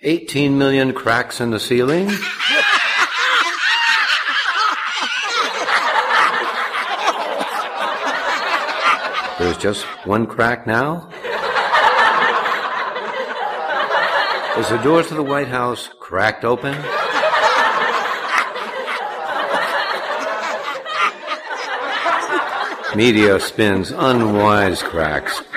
18 million cracks in the ceiling? There's just one crack now? Is the door to the White House cracked open? Media spins unwise cracks.